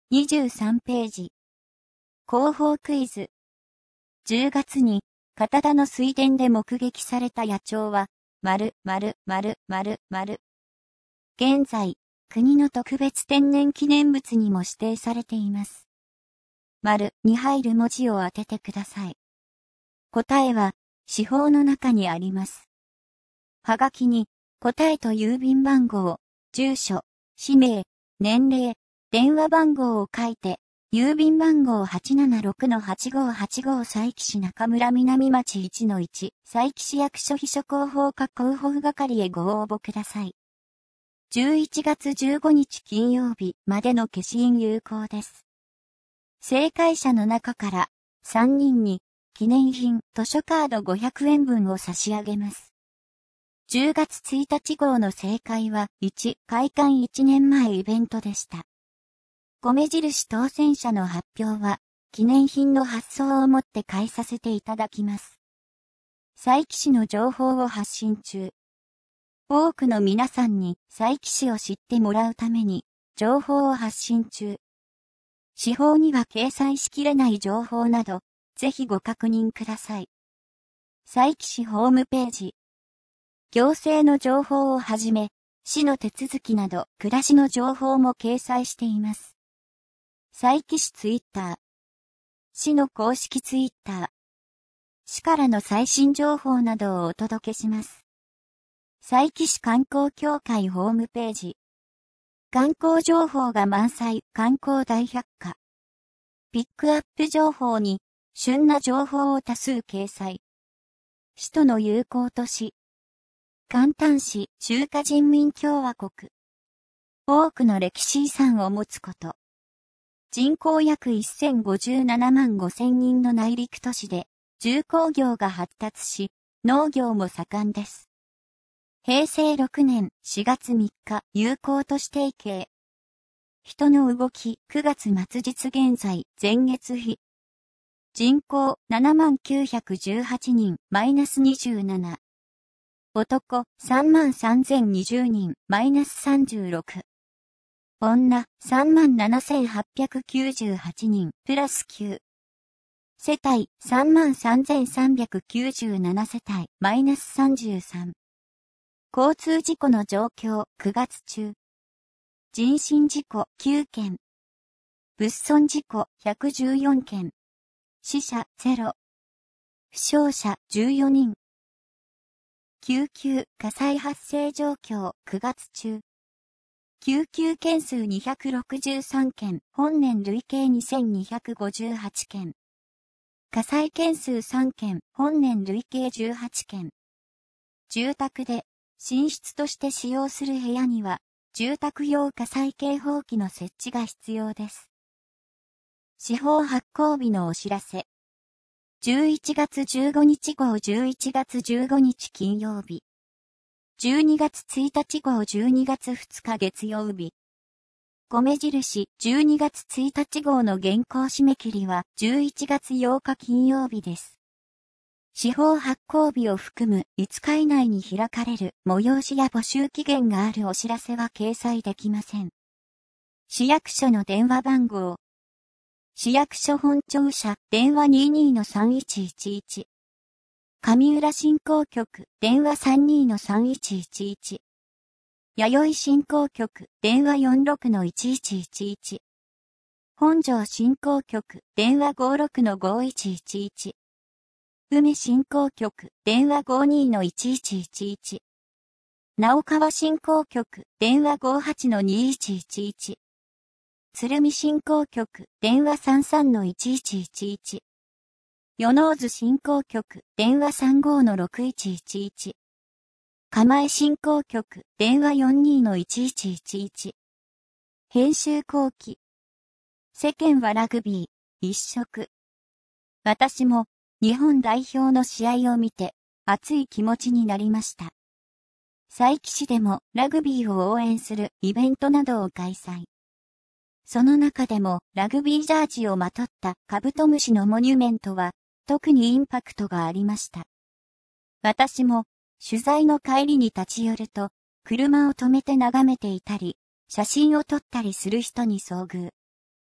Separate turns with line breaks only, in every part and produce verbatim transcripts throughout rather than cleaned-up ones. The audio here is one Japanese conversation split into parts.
にじゅうさんページ。広報クイズ。じゅうがつに、片田の水田で目撃された野鳥は、丸、丸、丸、丸、丸。現在、国の特別天然記念物にも指定されています。丸に入る文字を当ててください。答えは、四方の中にあります。はがきに、答えと郵便番号、住所、氏名、年齢、電話番号を書いて、郵便番号 はちななろくのはちごーはちご 佐伯市中村南町 いちのいち 佐伯市役所秘書広報課広報係へご応募ください。じゅういちがつじゅうごにち金曜日までの消印有効です。正解者の中からさんにんに記念品図書カードごひゃくえんぶんを差し上げます。じゅうがつついたち号の正解はいち開館いちねんまえイベントでした。米印当選者の発表は、記念品の発送をもって返させていただきます。佐伯市の情報を発信中。多くの皆さんに佐伯市を知ってもらうために、情報を発信中。市報には掲載しきれない情報など、ぜひご確認ください。佐伯市ホームページ。行政の情報をはじめ、市の手続きなど暮らしの情報も掲載しています。佐伯市ツイッター。市の公式ツイッター。市からの最新情報などをお届けします。佐伯市観光協会ホームページ。観光情報が満載観光大百科。ピックアップ情報に旬な情報を多数掲載。市との友好都市。簡丹市中華人民共和国。多くの歴史遺産を持つこと。人口約せんごじゅうななまんごせんにんの内陸都市で、重工業が発達し、農業も盛んです。へいせいろくねんしがつみっか、友好都市提携。人の動き、くがつまつ実現在、前月比。人口ななまんきゅうひゃくじゅうはちにん、マイナスにじゅうなな。男さんまんさんぜんにじゅうにん、マイナスさんじゅうろく。女、さんまんななせんはっぴゃくきゅうじゅうはちにん、プラスきゅう。世帯、さんまんさんぜんさんびゃくきゅうじゅうなな世帯、マイナスさんじゅうさん。交通事故の状況、くがつ中。人身事故、きゅうけん。物損事故、ひゃくじゅうよんけん。死者、ゼロ。負傷者、じゅうよにん。救急、火災発生状況、くがつ中。救急件数にひゃくろくじゅうさんけん、本年累計にせんにひゃくごじゅうはちけん。火災件数さんけん、本年累計じゅうはちけん。住宅で、寝室として使用する部屋には、住宅用火災警報器の設置が必要です。市報発行日のお知らせ。じゅういちがつじゅうごにち号じゅういちがつじゅうごにち金曜日。じゅうにがつついたち号じゅうにがつふつか月曜日。米印じゅうにがつついたち号の原稿締め切りはじゅういちがつようか金曜日です。市報発行日を含むいつか以内に開かれる催しや募集期限があるお知らせは掲載できません。市役所の電話番号。市役所本庁舎電話 にじゅうにのさんいちいちいち。上浦振興局、電話 さんじゅうにのさんいちいちいち。弥生振興局、電話 よんじゅうろくのいちいちいちいち。本庄振興局、電話 ごじゅうろくのごいちいちいち。梅振興局、電話 ごじゅうにのいちいちいちいち。直川振興局、電話 ごじゅうはちのにいちいちいち。鶴見振興局、電話 さんじゅうさんのいちいちいちいち。与野津振興局、電話 さんじゅうごのろくいちいちいち。釜江振興局、電話 よんじゅうにのいちいちいちいち。編集後期。世間はラグビー、一色。私も、日本代表の試合を見て、熱い気持ちになりました。佐伯市でもラグビーを応援するイベントなどを開催。その中でもラグビージャージをまとったカブトムシのモニュメントは、特にインパクトがありました。私も取材の帰りに立ち寄ると、車を止めて眺めていたり、写真を撮ったりする人に遭遇。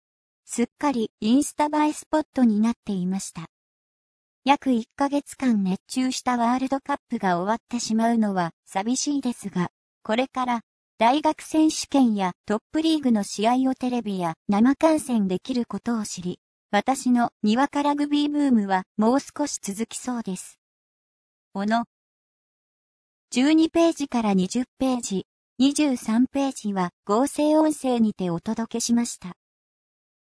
すっかりインスタ映えスポットになっていました。約いっかげつかん熱中したワールドカップが終わってしまうのは寂しいですが、これから大学選手権やトップリーグの試合をテレビや生観戦できることを知り、私のにわかラグビーブームはもう少し続きそうです。小野。じゅうにページからにじゅっページ、にじゅうさんページは合成音声にてお届けしました。